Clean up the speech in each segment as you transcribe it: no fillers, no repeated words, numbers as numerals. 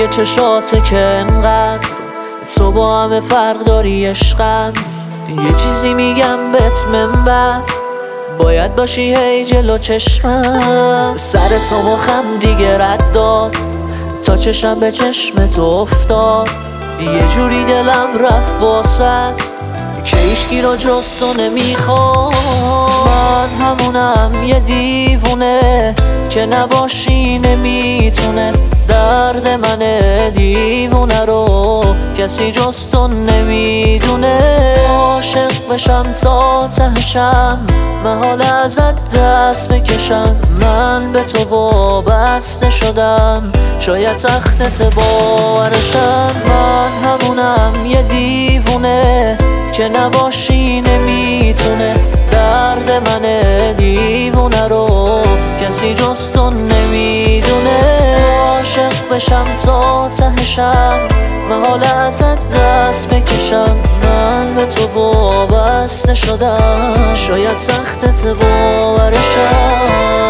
چشاته که انقدر تو با همه فرق داری عشقم. یه چیزی میگم بهت منبر، باید باشی هی جلو چشمم. سر تو مخم دیگه رد داد تا چشم به چشم تو افتاد. یه جوری دلم رفت واسط که هیچکی رو جز تو نمیخواد. من همونم یه دیوونه که نباشی نمیتونه. درد من دیوونه رو کسی جز تو نمیدونه. عاشق بشم تا تهشم، محال ازت دست بکشم. من به تو وابسته شدم، شاید تختت باورشم. من همونم یه دیوونه که نباشی نمیتونه. درد من دیوونه رو کسی جز تو نمیدونه. عاشق بشم تا تهشم، محال ازت دست بکشم. من به تو وابسته شدم، شاید تختت باورشم.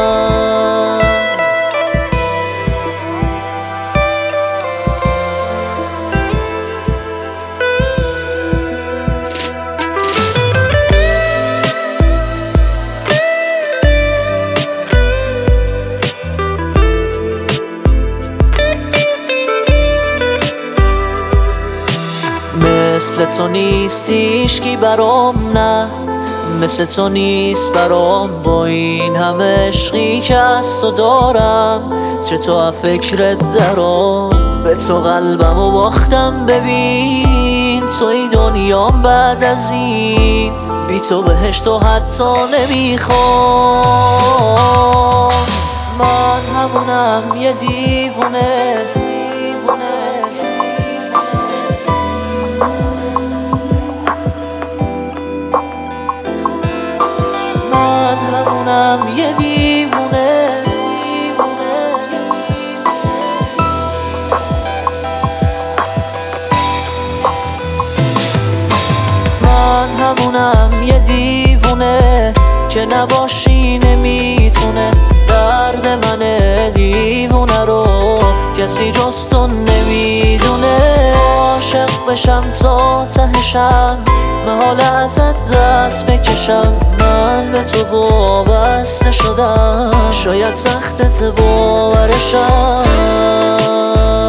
مثل تو نیست هیچکی برام، نه مثل تو نیست برام. با این همه عشقی که از تو دارم، چطور فکرت درام. به تو قلبمو باختم، ببین توی دنیام بعد از این. بی تو بهشتو حتی نمیخوام. من همونم یه دیوونه. من همونم یه دیوونه. من همونم یه دیوونه که نباشی نمیتونه. درد من دیوونه رو کسی جز تو نمیدونه. عاشق بشم تا تهشم، محال ازت دست بکشم. من به تو وابسته شدم، شاید تختت باورشم.